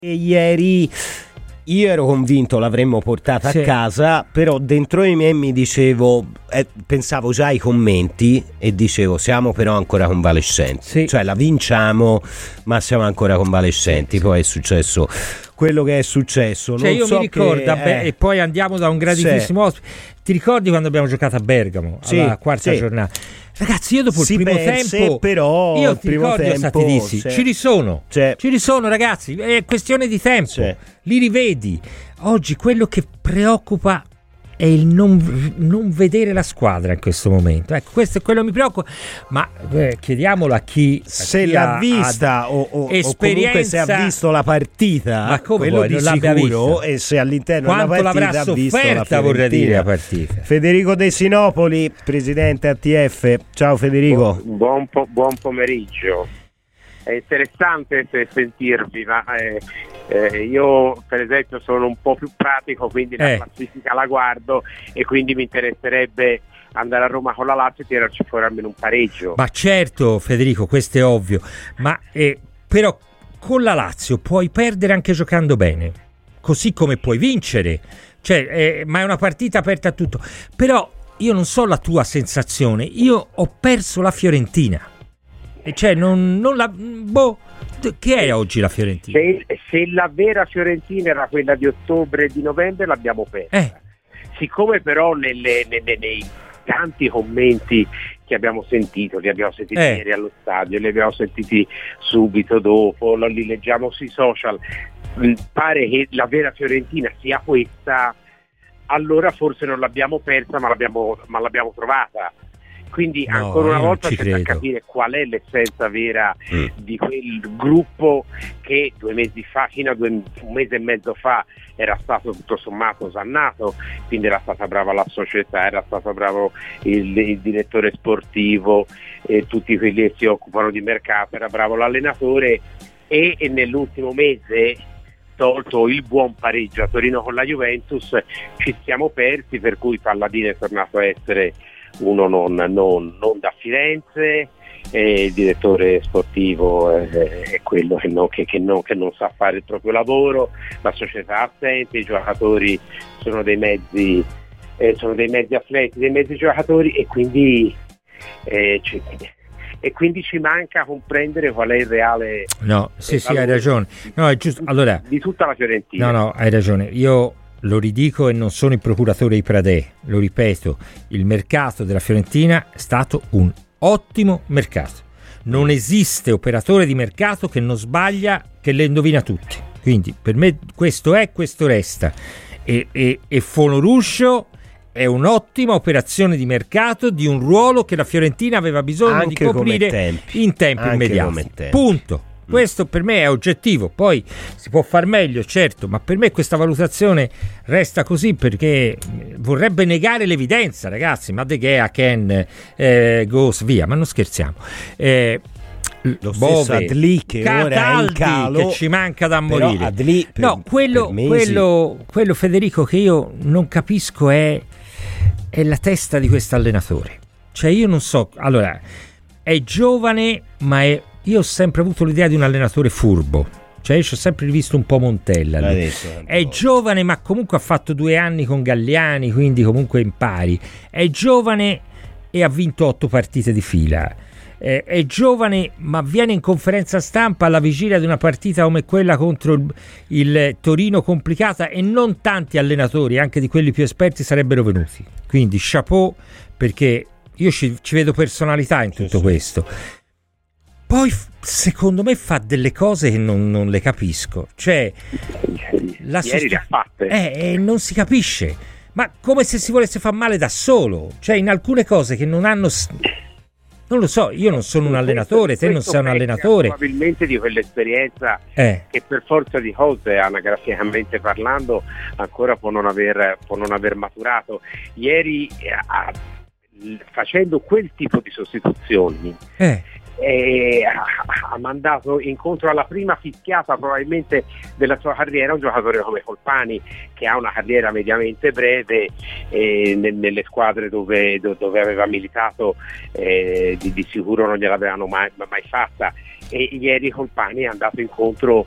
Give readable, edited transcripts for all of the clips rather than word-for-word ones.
E ieri io ero convinto l'avremmo portata a casa, però dentro di me mi dicevo, pensavo già ai commenti e dicevo siamo però ancora convalescenti, cioè la vinciamo ma siamo ancora convalescenti, poi è successo quello che è successo. Cioè, non io so mi ricordo, e poi andiamo da un graditissimo ospite. Ti ricordi quando abbiamo giocato a Bergamo alla quarta giornata? Ragazzi, io dopo il primo tempo, però io il ti primo ricordo, tempo ti dissi, ci risono ragazzi, è questione di tempo, li rivedi. Oggi quello che preoccupa è il non vedere la squadra in questo momento. Ecco, questo è quello che mi preoccupa. Ma chiediamolo a chi se l'ha vista o comunque se ha visto la partita, ma come quello di sicuro, vista? E se all'interno quanto della partita l'avrà ha visto la sofferta, vorrei dire, la partita. Federico De Sinopoli, presidente ATF. Ciao Federico. Buon pomeriggio. È interessante sentirvi, ma io per esempio sono un po' più pratico, quindi la classifica la guardo e quindi mi interesserebbe andare a Roma con la Lazio e tirarci fuori almeno un pareggio. Ma certo Federico, questo è ovvio, ma però con la Lazio puoi perdere anche giocando bene, così come puoi vincere, cioè, ma è una partita aperta a tutto. Però io non so la tua sensazione, io ho perso la Fiorentina. Cioè che è oggi la Fiorentina? Se la vera Fiorentina era quella di ottobre e di novembre l'abbiamo persa. Siccome però nei tanti commenti che abbiamo sentito, li abbiamo sentiti ieri allo stadio, li abbiamo sentiti subito dopo, li leggiamo sui social, pare che la vera Fiorentina sia questa, allora forse non l'abbiamo persa ma l'abbiamo trovata. Quindi ancora una volta c'è da capire qual è l'essenza vera di quel gruppo che 2 mesi fa, fino a un mese e mezzo fa, era stato tutto sommato osannato, quindi era stata brava la società, era stato bravo il direttore sportivo, tutti quelli che si occupano di mercato, era bravo l'allenatore e nell'ultimo mese, tolto il buon pareggio a Torino con la Juventus, ci siamo persi, per cui Palladino è tornato a essere uno non da Firenze, il direttore sportivo è quello che non sa fare il proprio lavoro, la società assente, i giocatori sono dei mezzi atleti, dei mezzi giocatori e quindi ci manca comprendere qual è il reale. No, sì, hai ragione. No, è giusto. Allora, di tutta la Fiorentina. No, hai ragione. Io lo ridico e non sono il procuratore di Pradè, lo ripeto, il mercato della Fiorentina è stato un ottimo mercato. Non esiste operatore di mercato che non sbaglia, che le indovina tutti. Quindi per me questo resta. E Fonoruscio è un'ottima operazione di mercato di un ruolo che la Fiorentina aveva bisogno anche di coprire in tempi immediati. Punto. Questo per me è oggettivo, poi si può far meglio, certo, ma per me questa valutazione resta così perché vorrebbe negare l'evidenza, ragazzi. Ma De Gea, Ken, Goes, via, ma non scherziamo. Lo stesso Adli che ora è in calo, che ci manca da morire. Adli quello Federico che io non capisco è la testa di questo allenatore. Cioè io non so, allora è giovane ma io ho sempre avuto l'idea di un allenatore furbo, cioè io ci ho sempre rivisto un po' Montella. È giovane ma comunque ha fatto 2 anni con Galliani, quindi comunque impari. È giovane e ha vinto 8 partite di fila. È giovane ma viene in conferenza stampa alla vigilia di una partita come quella contro il Torino complicata e non tanti allenatori, anche di quelli più esperti, sarebbero venuti. Quindi chapeau, perché io ci vedo personalità in tutto questo. Poi secondo me fa delle cose che non le capisco, cioè non si capisce, ma come se si volesse far male da solo, cioè in alcune cose che non hanno, non lo so, io non sono un allenatore, te non sei un allenatore, probabilmente di quell'esperienza che per forza di cose, anagraficamente parlando, ancora può non aver maturato. Ieri facendo quel tipo di sostituzioni ha mandato incontro alla prima fischiata probabilmente della sua carriera un giocatore come Colpani, che ha una carriera mediamente breve nelle squadre dove aveva militato, di sicuro non gliel'avevano mai fatta, e ieri Colpani è andato incontro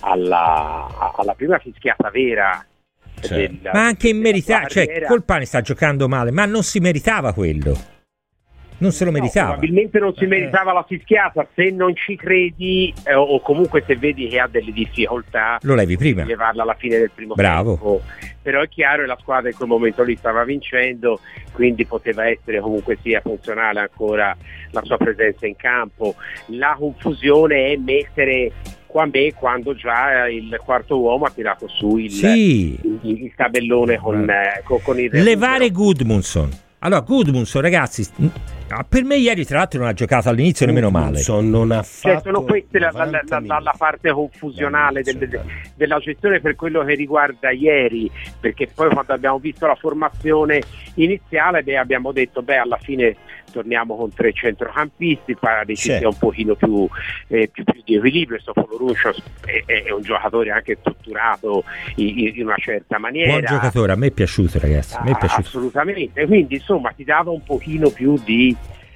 alla prima fischiata vera. Ma anche in merità, cioè Colpani sta giocando male, ma non si meritava quello. Non se lo meritava. Probabilmente non si meritava la fischiata. Se non ci credi o comunque se vedi che ha delle difficoltà, lo levi prima, levarla alla fine del primo bravo tempo. Però è chiaro che la squadra in quel momento lì stava vincendo, quindi poteva essere comunque sia funzionale ancora la sua presenza in campo. La confusione è mettere quando già il quarto uomo ha tirato su il tabellone con il levare Gudmundsson. Allora Gudmundsson, ragazzi, per me ieri tra l'altro non ha giocato all'inizio nemmeno male. Non ha fatto, sono queste la parte confusionale della gestione per quello che riguarda ieri, perché poi quando abbiamo visto la formazione iniziale abbiamo detto alla fine torniamo con 3 centrocampisti, pare ci sia un pochino più di equilibrio. Stefano Ruscio è un giocatore anche strutturato in una certa maniera. Buon giocatore, a me è piaciuto, ragazzi, a me è piaciuto. Assolutamente, quindi insomma ti dava un pochino più di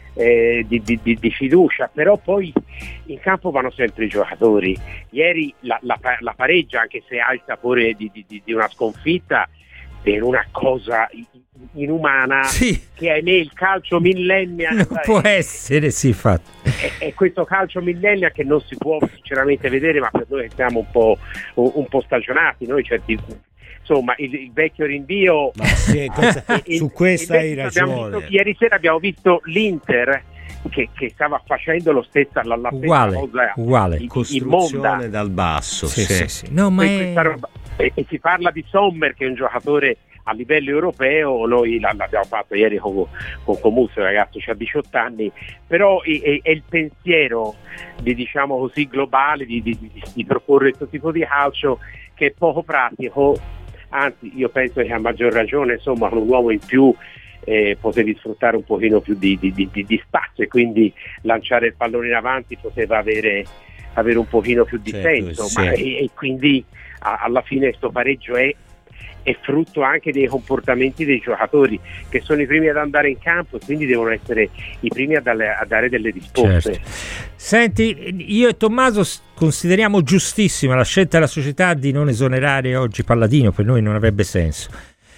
fiducia, però poi in campo vanno sempre i giocatori. Ieri la pareggia, anche se ha il sapore di una sconfitta, per una cosa inumana, che ahimè il calcio millennial non può essere, infatti è questo calcio millennial che non si può sinceramente vedere, ma per noi siamo un po' stagionati, noi certi, insomma il vecchio rinvio, su questa hai ragione. Ieri sera abbiamo visto l'Inter che stava facendo lo stesso la uguale costruzione dal basso. Sì. No, ma e si parla di Sommer, che è un giocatore a livello europeo. Noi l'abbiamo fatto ieri con Comuzzo, il ragazzo c'ha 18 anni, però è il pensiero diciamo così globale di proporre questo tipo di calcio che è poco pratico. Anzi, io penso che a maggior ragione, insomma, con un uomo in più potevi sfruttare un pochino più di spazio, e quindi lanciare il pallone in avanti poteva avere un pochino più di senso, ma e quindi alla fine questo pareggio è frutto anche dei comportamenti dei giocatori, che sono i primi ad andare in campo e quindi devono essere i primi a dare delle risposte. Certo. Senti, io e Tommaso consideriamo giustissima la scelta della società di non esonerare oggi Palladino, per noi non avrebbe senso.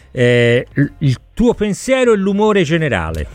Il tuo pensiero e l'umore generale?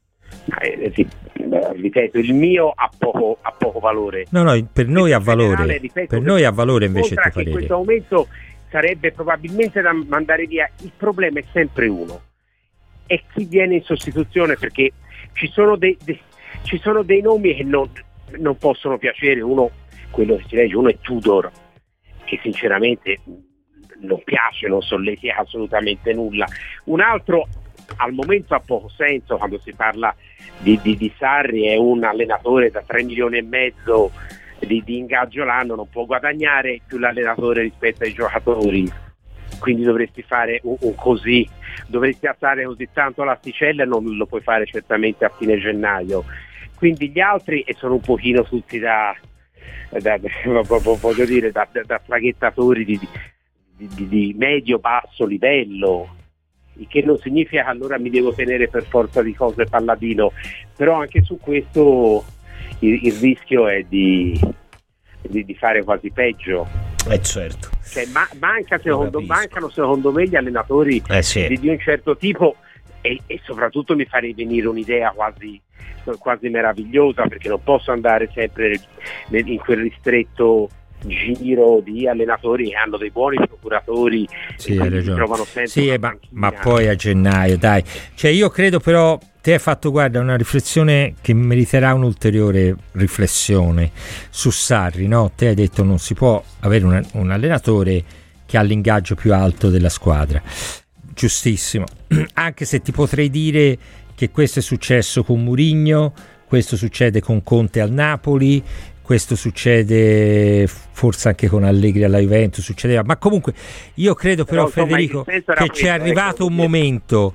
Ripeto, il mio ha poco valore. No, per noi ha valore. Per noi ha valore invece il tuo parere. In questo momento sarebbe probabilmente da mandare via. Il problema è sempre uno: è chi viene in sostituzione, perché ci sono dei nomi che non possono piacere. Uno, quello che si legge, uno è Tudor, che sinceramente non piace, non solletica assolutamente nulla. Un altro al momento ha poco senso quando si parla di Sarri, è un allenatore da 3 milioni e mezzo di ingaggio l'anno, non può guadagnare più l'allenatore rispetto ai giocatori, quindi dovresti fare dovresti alzare così tanto l'asticella, e non lo puoi fare certamente a fine gennaio. Quindi gli altri sono un pochino tutti da traghettatori di medio-basso livello, il che non significa che allora mi devo tenere per forza di cose Palladino, però anche su questo il rischio è di fare quasi peggio. Certo. Cioè, mancano secondo me gli allenatori di un certo tipo, e soprattutto mi farei venire un'idea quasi meravigliosa, perché non posso andare sempre in quel ristretto giro di allenatori che hanno dei buoni procuratori, hai ragione. Si trovano sempre ma poi a gennaio, dai, cioè io credo, però te hai fatto, guarda, una riflessione che meriterà un'ulteriore riflessione su Sarri, no? Te hai detto non si può avere un allenatore che ha l'ingaggio più alto della squadra, giustissimo, anche se ti potrei dire che questo è successo con Mourinho, questo succede con Conte al Napoli, questo succede forse anche con Allegri alla Juventus, succedeva, ma comunque io credo però Federico che c'è arrivato un momento,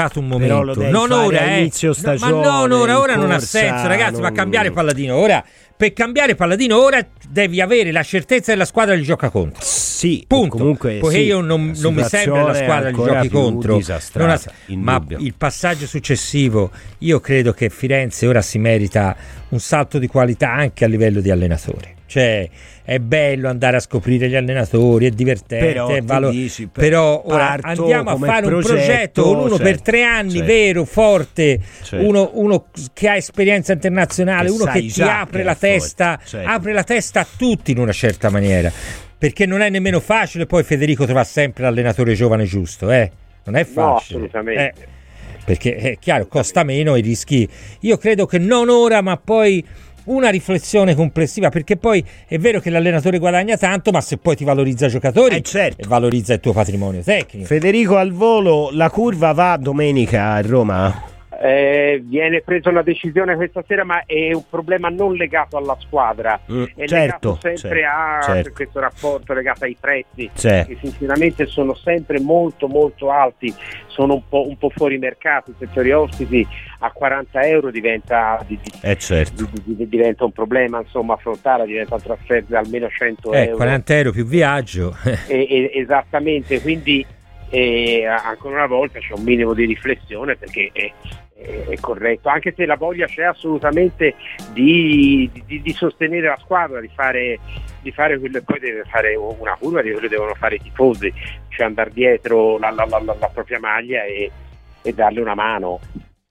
non ora, inizio stagione, ma ora non ha senso, ragazzi, ma cambiare Palladino ora per cambiare Palladino ora devi avere la certezza della squadra che gioca contro. Sì, punto. Comunque poiché io non mi sembra la squadra che giochi contro, ma il passaggio successivo, io credo che Firenze ora si merita un salto di qualità anche a livello di allenatore. Cioè è bello andare a scoprire gli allenatori, è divertente, però ora andiamo a fare un progetto con uno per 3 anni, vero, forte, uno che ha esperienza internazionale, uno che ti apre la testa, apre la testa a tutti in una certa maniera, perché non è nemmeno facile poi Federico trovare sempre l'allenatore giovane giusto, non è facile. No, assolutamente. Perché è chiaro, costa meno e rischi. Io credo che non ora, ma poi una riflessione complessiva, perché poi è vero che l'allenatore guadagna tanto, ma se poi ti valorizza i giocatori e valorizza il tuo patrimonio tecnico. Federico, al volo, la curva va domenica a Roma? Viene presa una decisione questa sera, ma è un problema non legato alla squadra, è legato sempre a questo rapporto legato ai prezzi, che sinceramente sono sempre molto molto alti, sono un po' fuori mercato. I settori ospiti a 40 euro diventa un problema, insomma, affrontarla diventa un trasferto da almeno 100 euro. 40 euro più viaggio. Esattamente, quindi ancora una volta c'è un minimo di riflessione, perché è corretto, anche se la voglia c'è assolutamente di sostenere la squadra, di fare quello, e poi deve fare una curva di quello che devono fare i tifosi, cioè andare dietro la propria maglia e darle una mano.